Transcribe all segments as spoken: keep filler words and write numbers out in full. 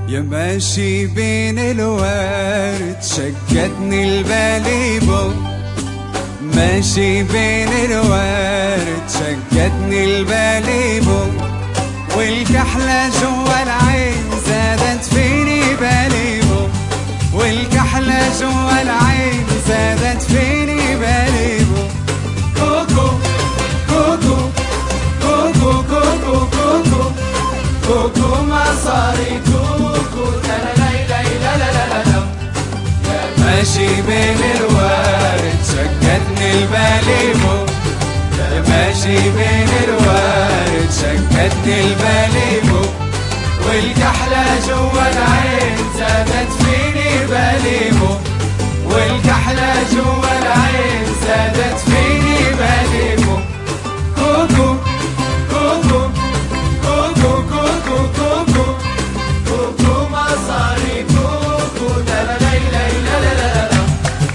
يا ماشي بين الورد شقتني البليبو، ماشي بين الورد شقتني البليبو، والكحلة جوا العين زادت فيني بليبو، والكحلة جوا العين زادت فيني بليبو. كوكو كوكو كوكو كوكو كوكو كوكو مصاري كوكو لا لا لا لا لا لا لا. ماشي بين الورد شقتني البليبو، يا ماشي بين الورد شقتني البليبو، والكحلة جوا العين زادت فيني بليبو، والكحلة جوا العين زادت فيني بليبو. كوكو كوكو كوكو كوكو كوكو كوكو مصاري كوكو لا لا لا لا لا لا لا.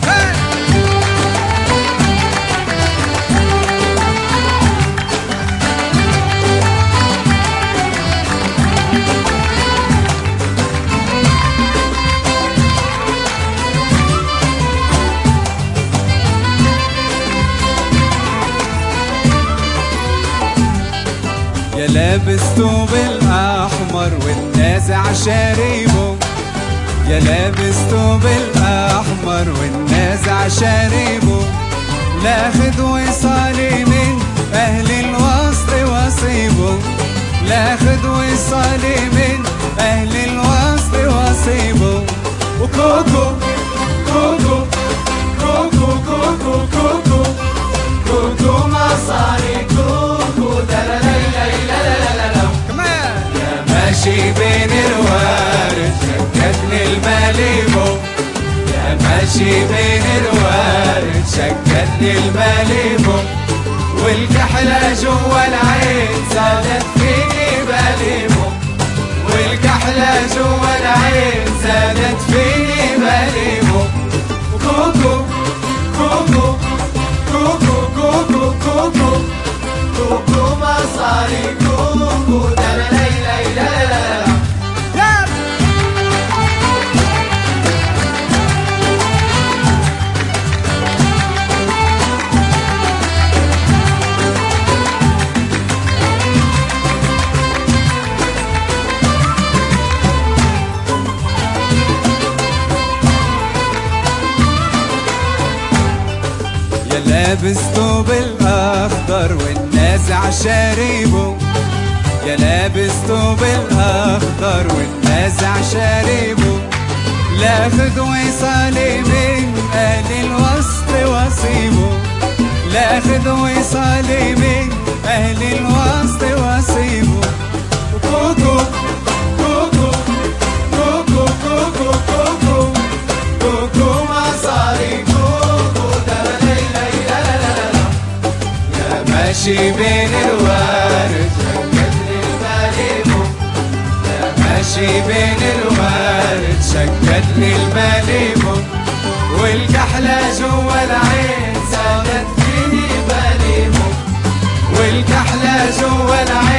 يا لابس ثوب الأحمر والنازع شاربه، يا لابس ثوب الأحمر والنازع شاربه، لاخذ وصالي من أهل الوسط وصيبه، لاخذ وصالي من أهل الوسط وصيبه. وكوكو كوكو كوكو كوكو كوكو كوكو مصاري كوكو لا لا لا لا لا لا. يا ماشي بين الورد شقتني البليبو، يا ماشي بين الورد شقتني البليبو، والكحلة جوا العين زادت فيني بليبو، والكحلة جوا العين زادت فيني بليبو. كوكو كوكو كوكو كوكو كوكو كوكو مصاري كوكو لا لا لا لا لا لا. يا لابس ثوب الأخضر والنازع شاربه، يا لابس ثوب الأخضر والنازع شاربه، لاخذ وصالي من أهل الوسط وصيبه، لاخذ وصالي من أهل الوسط وصيبه. كوكو كوكو كوكو كوكو كوكو كوكو مصاري كوكو لا لا لا لا لا لا. يا ماشي بين الورد شقتني البليبو، يا ماشي بين الورد شقتني البليبو، والكحلة جوا العين زادت فيني بليبو، والكحلة جوا العين